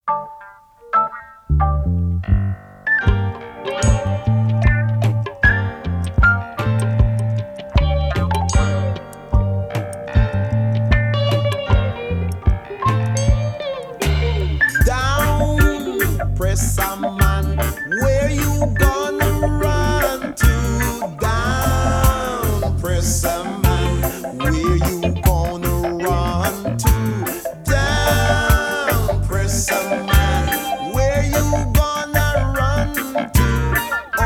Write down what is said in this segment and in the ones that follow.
Down, press a man. Where you gonna run to? Down, press a man. Where you gonna run to? Down, press a man. Where you gonna run to?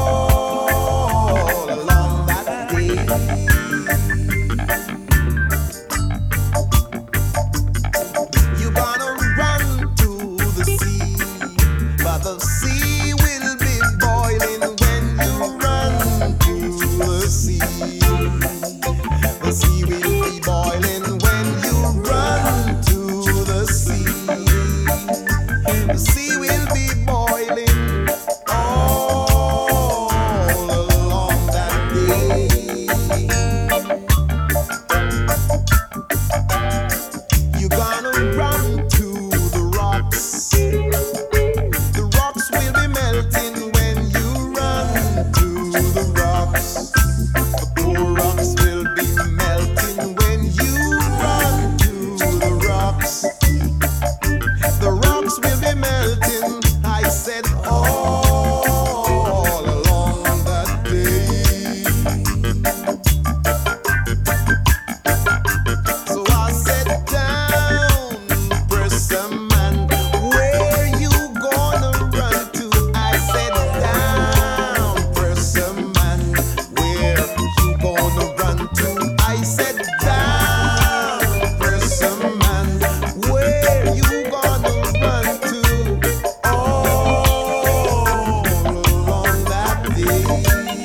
All along that day. You gonna run to the sea, but the sea will be boiling when you run to the sea. The sea will be boiling when you run to the sea. The sea will be boiling all along that day. You're gonna run to the rocks. The rocks will be melting when you run to the rocks. The poor rocks will be melting when you run to the rocks. The rocks will be melting, I said, all along that day. So I said, down, press a man. Where you gonna run to? I said, down, press a man. Where you gonna run to? I said, down, press a man. Where you gonna run to? All along that day.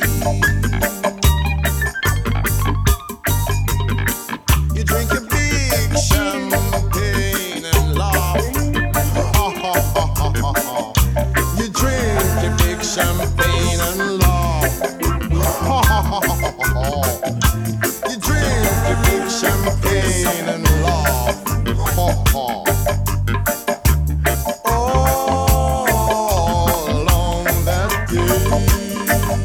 You drink a big champagne and laugh. You drink a big champagne and laugh. You drink a big champagne and laugh. All along that day.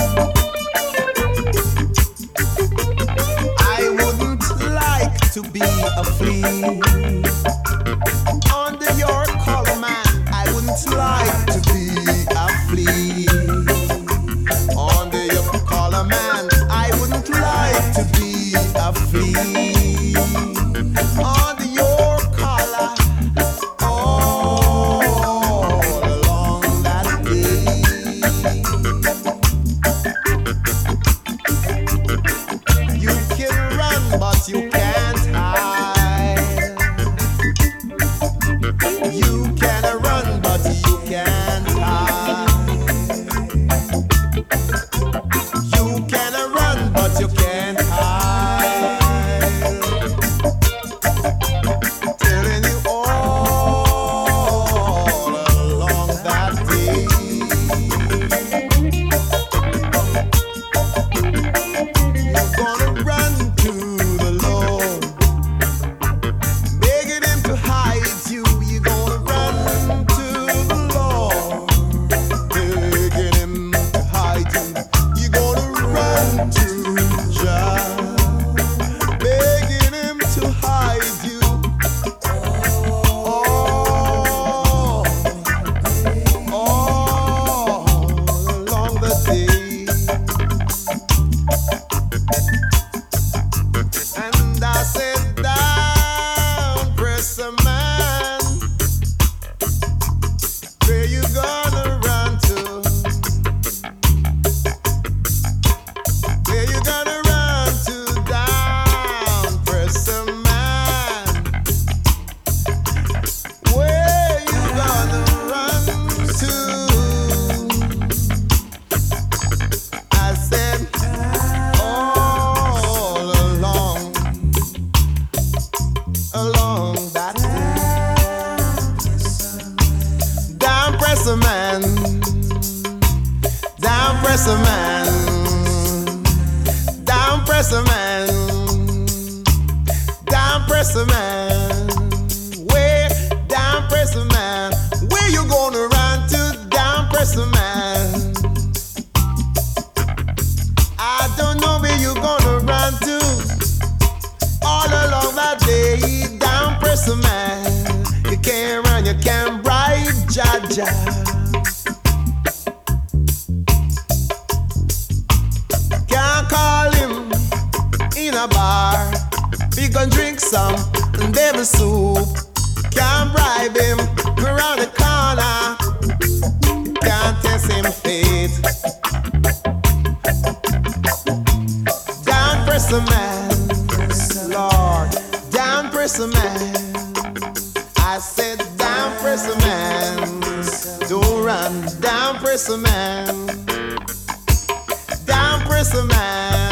I wouldn't like to be a flea under your collar, man. I wouldn't like to be a flea under your collar, man. I wouldn't like to be a flea under your collar all along that day. You can run, but you can't hide. You can run, but you can't hide. You can run, but you can't hide. Telling you all along that day. You're gonna run to the Lord, begging him to hide you. You're gonna run to the Lord, begging him to hide you. You're gonna run to Jah, begging him to hide you. All along the day. And I said, down, press a man. Where you gonna run to? Where you gonna run to? Down, press a man. Where you gonna run to? I said, all along that down press a man, down press a man, down press a man, down press a man, way down press a man. press a man. I don't know where you gonna run to. All along that day, down press a man. You can't run, you can't bribe Jaja. Can't call him in a bar. We gon' drink some devil soup. Can't bribe him around the corner. Can't test him fate. Down press a man, Lord. Down press a man. I said down press a man. Don't run. Down press a man. Down press a man.